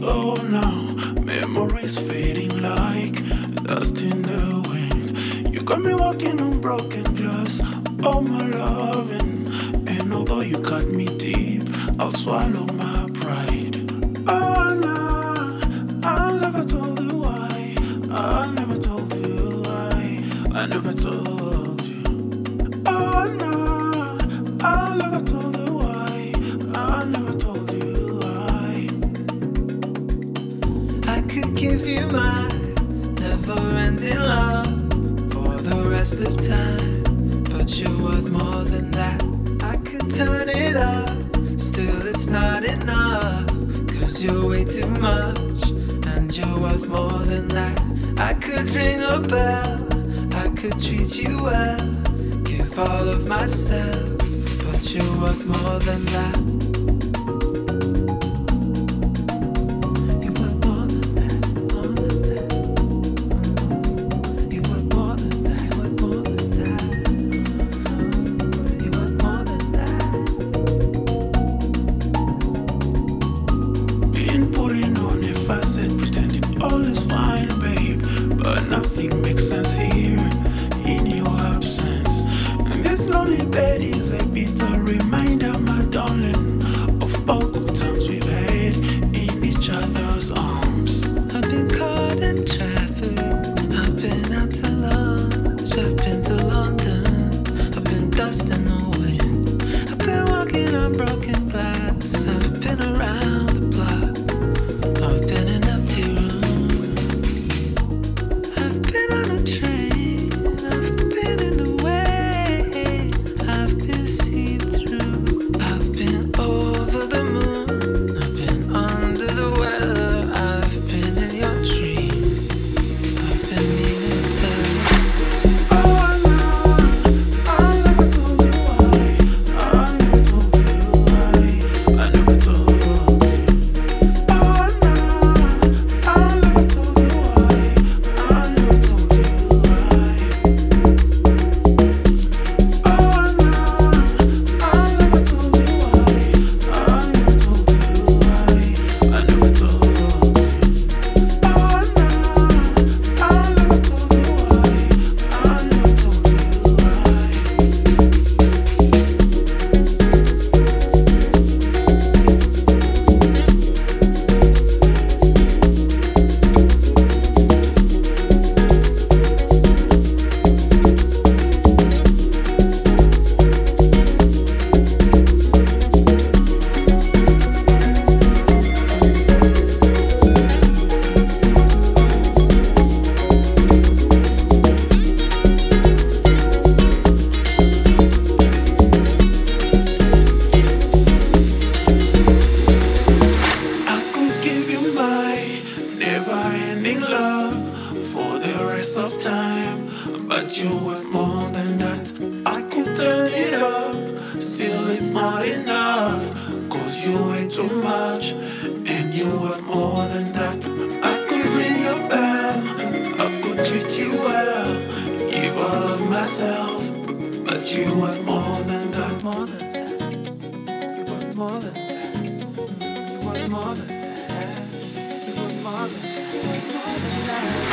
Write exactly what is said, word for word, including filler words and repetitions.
go now. Memories fading like dust in the wind. You got me walking on broken glass. Oh my loving, and although you cut me deep, I'll swallow my pride. Oh no, I never told you why. I never told you why. I never told you. Oh no, I never told you why. I never told you why. I could give you my never-ending love for the rest of time, but you're worth more than that. I could turn it up, still it's not enough, 'cause you're way too much, and you're worth more than that. I could ring a bell, I could treat you well, give all of myself, but you're worth more than that. Nothing makes sense here in your absence. And this lonely bed is a bitter reminder, my darling, of all good times we've had in each other's arms. I've been caught in traffic, I've been out to lunch, I've been to London, I've been dust in the wind, I've been walking on broken glass, I've been around the block, I've been in empty rooms. Of time, but you worth more than that. I could turn it up, still it's not enough, 'cause you way too much, and you worth more than that. I could ring your bell, I could treat you well, give all of myself, but you worth more than that. More than that, you worth more than that, you worth more than that, you worth more than that, more than that.